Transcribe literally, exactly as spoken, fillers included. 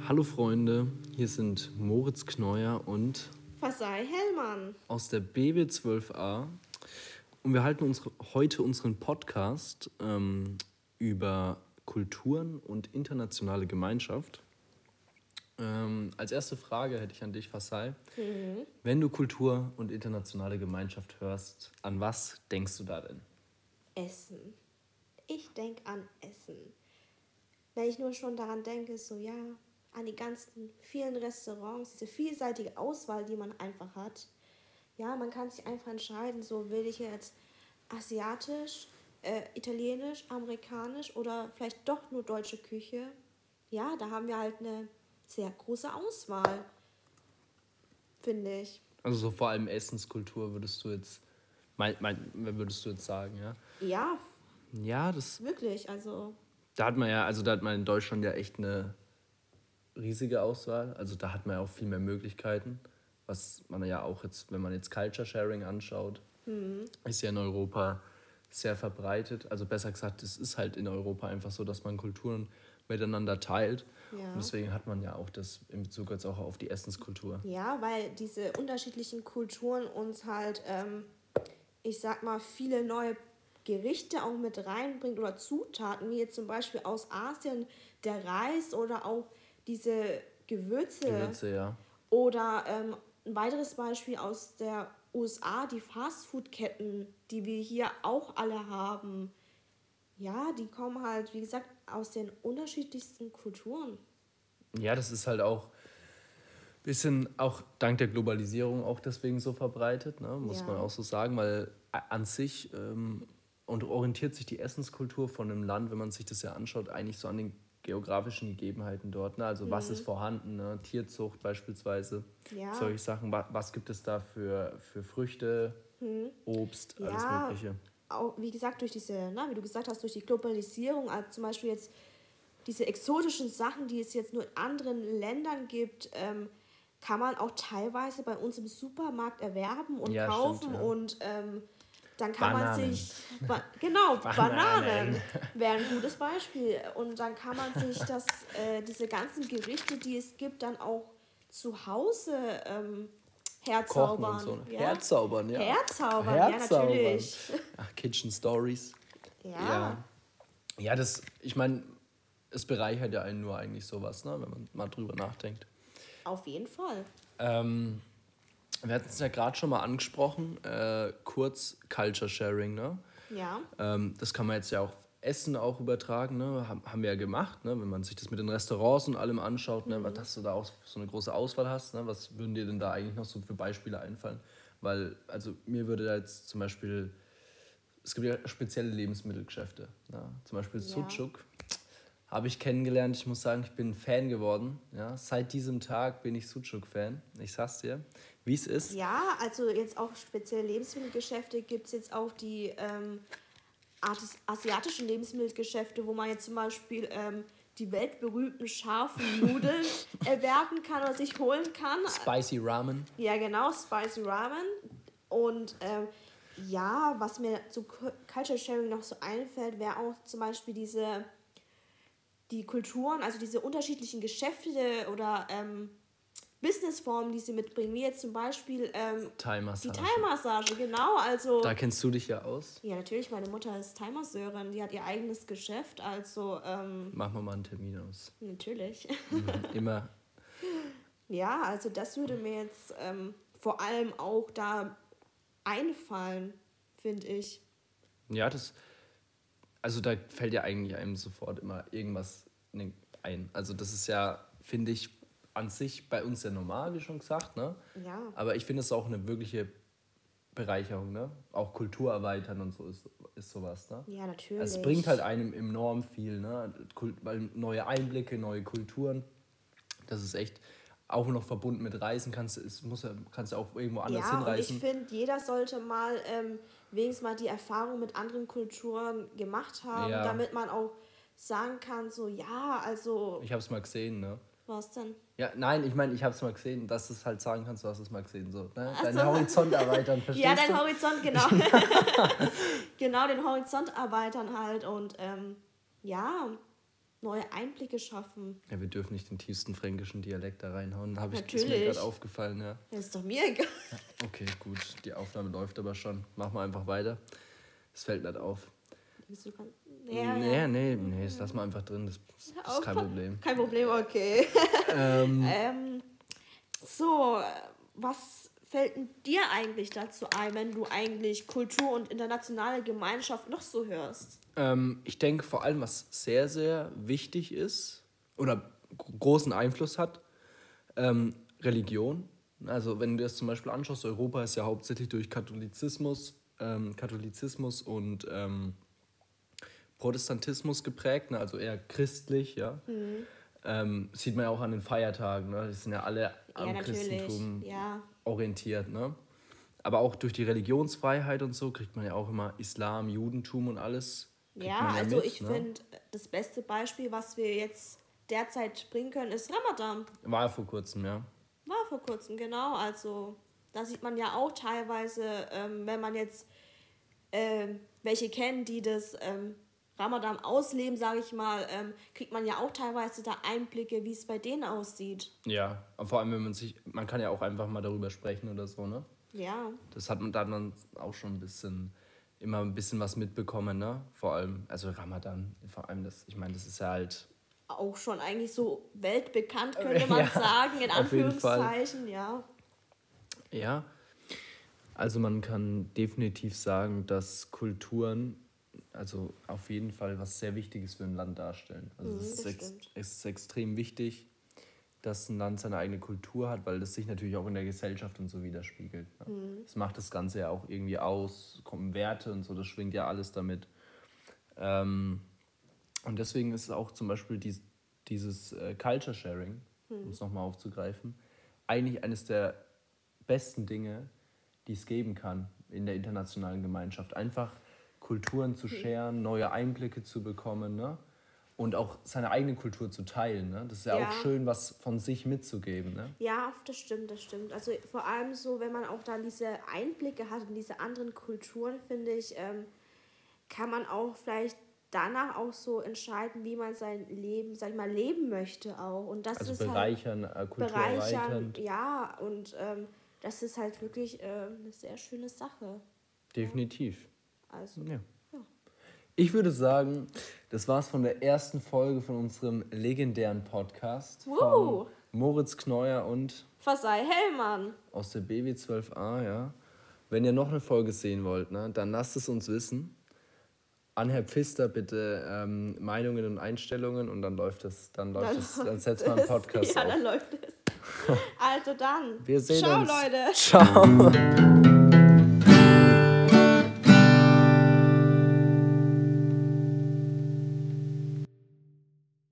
Hallo Freunde, hier sind Moritz Kneuer und Fasai Hellmann aus der B W zwölf a und wir halten unsere, heute unseren Podcast ähm, über Kulturen und internationale Gemeinschaft. Ähm, als erste Frage hätte ich an dich, Fasai. Mhm. Wenn du Kultur und internationale Gemeinschaft hörst, an was denkst du da denn? Essen. Ich denke an Essen. Wenn ich nur schon daran denke, so ja, an die ganzen vielen Restaurants, diese vielseitige Auswahl, die man einfach hat. Ja, man kann sich einfach entscheiden, so will ich jetzt asiatisch, äh, italienisch, amerikanisch oder vielleicht doch nur deutsche Küche. Ja, da haben wir halt eine sehr große Auswahl, finde ich. Also so vor allem Essenskultur würdest du jetzt, mein, mein, würdest du jetzt sagen, ja? Ja, Ja, das, wirklich, also da hat man ja, also da hat man in Deutschland ja echt eine riesige Auswahl. Also da hat man ja auch viel mehr Möglichkeiten, was man ja auch jetzt, wenn man jetzt Culture Sharing anschaut, mhm. ist ja in Europa sehr verbreitet. Also besser gesagt, es ist halt in Europa einfach so, dass man Kulturen miteinander teilt. Ja. Und deswegen hat man ja auch das in Bezug jetzt auch auf die Essenskultur. Ja, weil diese unterschiedlichen Kulturen uns halt, ähm, ich sag mal, viele neue Gerichte auch mit reinbringt oder Zutaten, wie jetzt zum Beispiel aus Asien der Reis oder auch diese Gewürze. Gewürze, ja. Oder ähm, ein weiteres Beispiel aus der U S A, die Fastfood-Ketten, die wir hier auch alle haben. Ja, die kommen halt, wie gesagt, aus den unterschiedlichsten Kulturen. Ja, das ist halt auch ein bisschen auch dank der Globalisierung auch deswegen so verbreitet, ne? Muss Ja. man auch so sagen, weil an sich ähm, und orientiert sich die Essenskultur von einem Land, wenn man sich das ja anschaut, eigentlich so an den geografischen Gegebenheiten dort. Ne? Also was ist vorhanden, ne? Tierzucht beispielsweise, Ja. solche Sachen. Was, was gibt es da für, für Früchte, Obst, alles Ja. Mögliche. Auch, wie gesagt, durch diese, na, wie du gesagt hast, durch die Globalisierung, also zum Beispiel jetzt diese exotischen Sachen, die es jetzt nur in anderen Ländern gibt, ähm, kann man auch teilweise bei uns im Supermarkt erwerben und Ja, kaufen. stimmt, ja. Und ähm, dann kann Bananen. man sich, ba- genau, Bananen. Bananen wäre ein gutes Beispiel. Und dann kann man sich das, äh, diese ganzen Gerichte, die es gibt, dann auch zu Hause ähm, Kochen herzaubern. und so. Ja? Herzaubern, ja. Herzaubern, Herzaubern. ja, natürlich. Ach, Kitchen Stories. Ja. Ja, ja das, ich meine, es bereichert ja einen nur eigentlich sowas, ne, wenn man mal drüber nachdenkt. Auf jeden Fall. Ähm, wir hatten es ja gerade schon mal angesprochen, äh, kurz Culture Sharing, ne? Ja. Ähm, das kann man jetzt ja auch Essen auch übertragen, ne? Haben, haben wir ja gemacht, ne? Wenn man sich das mit den Restaurants und allem anschaut, ne? Dass du da auch so eine große Auswahl hast, ne? Was würden dir denn da eigentlich noch so für Beispiele einfallen? Weil, also mir würde da jetzt zum Beispiel, es gibt ja spezielle Lebensmittelgeschäfte, ne? Zum Beispiel Ja. Sucuk. Habe ich kennengelernt. Ich muss sagen, ich bin Fan geworden. Ja, seit diesem Tag bin ich Sucuk-Fan. Ich sag's dir, wie es ist. Ja, also jetzt auch spezielle Lebensmittelgeschäfte gibt es jetzt auch die ähm, Artis- asiatischen Lebensmittelgeschäfte, wo man jetzt zum Beispiel ähm, die weltberühmten scharfen Nudeln erwerben kann oder sich holen kann. Spicy Ramen. Ja, genau, Spicy Ramen. Und ähm, ja, was mir zu Cu- Culture Sharing noch so einfällt, wäre auch zum Beispiel diese die Kulturen, also diese unterschiedlichen Geschäfte oder ähm, Businessformen, die sie mitbringen, wie jetzt zum Beispiel ähm, Thai-Massage. die Thai-Massage, genau, also... Da kennst du dich ja aus. Ja, natürlich, meine Mutter ist Thai-Masseurin, die hat ihr eigenes Geschäft, also ähm, Machen wir mal einen Termin aus. natürlich. Mhm, immer. Ja, also das würde mir jetzt ähm, vor allem auch da einfallen, finde ich. Ja, das... Also da fällt ja eigentlich einem sofort immer irgendwas ein. Also das ist ja, finde ich, an sich bei uns ja normal, wie schon gesagt, ne? Ja. Aber ich finde es auch eine wirkliche Bereicherung, ne? Auch Kultur erweitern und so ist, ist sowas, ne? Ja, natürlich. Also es bringt halt einem enorm viel, ne? Kult, weil neue Einblicke, neue Kulturen, das ist echt auch noch verbunden mit Reisen, kannst, es muss ja, kannst du auch irgendwo anders ja, hinreisen. Und ich finde, jeder sollte mal ähm, wenigstens mal die Erfahrung mit anderen Kulturen gemacht haben, Ja. damit man auch sagen kann, so ja, also... Ich habe es mal gesehen, ne? Was denn? Ja, nein, ich meine, ich habe es mal gesehen, dass du es halt sagen kannst, du hast es mal gesehen, so, ne? Ach Deinen so. Horizont erweitern, verstehst Ja, du? dein Horizont, genau. Genau, den Horizont erweitern halt und ähm, ja, neue Einblicke schaffen. Ja, wir dürfen nicht den tiefsten fränkischen Dialekt da reinhauen. Habe ich ist mir gerade aufgefallen, ja. Das ist doch mir egal. Ja, okay, gut. Die Aufnahme läuft aber schon. Machen wir einfach weiter. Es fällt nicht auf. Wieso kann... Ja, nee, ja. nee, nee, das lass mal einfach drin. Das, das ist kein Problem. Kein Problem, okay. Ähm, ähm, so, was fällt denn dir eigentlich dazu ein, wenn du eigentlich Kultur und internationale Gemeinschaft noch so hörst? Ähm, ich denke vor allem, was sehr, sehr wichtig ist oder großen Einfluss hat, ähm, Religion. Also wenn du das zum Beispiel anschaust, Europa ist ja hauptsächlich durch Katholizismus, ähm, Katholizismus und ähm, Protestantismus geprägt, ne? Also eher christlich, ja. Mhm. Ähm, sieht man ja auch an den Feiertagen, ne? Die sind ja alle am ja, Christentum ja. orientiert, ne? Aber auch durch die Religionsfreiheit und so kriegt man ja auch immer Islam, Judentum und alles. Ja, ja, also mit, ich ne? finde, das beste Beispiel, was wir jetzt derzeit bringen können, ist Ramadan. War ja vor kurzem, ja. War vor kurzem, genau. Also da sieht man ja auch teilweise, ähm, wenn man jetzt ähm, welche kennt, die das ähm, Ramadan ausleben, sage ich mal, ähm, kriegt man ja auch teilweise da Einblicke, wie es bei denen aussieht. Ja, vor allem, wenn man sich, man kann ja auch einfach mal darüber sprechen oder so, ne? Ja. Das hat man dann auch schon ein bisschen, immer ein bisschen was mitbekommen, ne? Vor allem, also Ramadan, vor allem das, ich meine, das ist ja halt... Auch schon eigentlich so weltbekannt, könnte man ja, sagen, in Anführungszeichen, ja. Ja, also man kann definitiv sagen, dass Kulturen also auf jeden Fall was sehr Wichtiges für ein Land darstellen. Also mhm, es, ist ex- es ist extrem wichtig, dass ein Land seine eigene Kultur hat, weil das sich natürlich auch in der Gesellschaft und so widerspiegelt. Ne? Mhm. Das macht das Ganze ja auch irgendwie aus, kommen Werte und so, das schwingt ja alles damit. Ähm, und deswegen ist auch zum Beispiel dies, dieses äh, Culture Sharing, mhm. um es nochmal aufzugreifen, eigentlich eines der besten Dinge, die es geben kann in der internationalen Gemeinschaft. Einfach Kulturen zu scheren, neue Einblicke zu bekommen, ne? Und auch seine eigene Kultur zu teilen. Ne? Das ist ja, ja auch schön, was von sich mitzugeben. Ne? Ja, das stimmt, das stimmt. Also vor allem so, wenn man auch dann diese Einblicke hat in diese anderen Kulturen, finde ich, ähm, kann man auch vielleicht danach auch so entscheiden, wie man sein Leben, sag ich mal, leben möchte auch. Und das also ist bereichern, halt, Kultur bereichern, erweiternd. Ja, und ähm, das ist halt wirklich äh, eine sehr schöne Sache. Definitiv. Also, ja. ja. Ich würde sagen, das war's von der ersten Folge von unserem legendären Podcast uh. von Moritz Kneuer und Fasai Hellmann aus der B W zwölf a, ja. Wenn ihr noch eine Folge sehen wollt, ne, dann lasst es uns wissen. An Herr Pfister bitte ähm, Meinungen und Einstellungen und dann läuft es, dann läuft dann es, dann setzt man einen Podcast ja, auf. Ja, dann läuft es. Also dann. Wir sehen Ciao, uns. Leute. Ciao.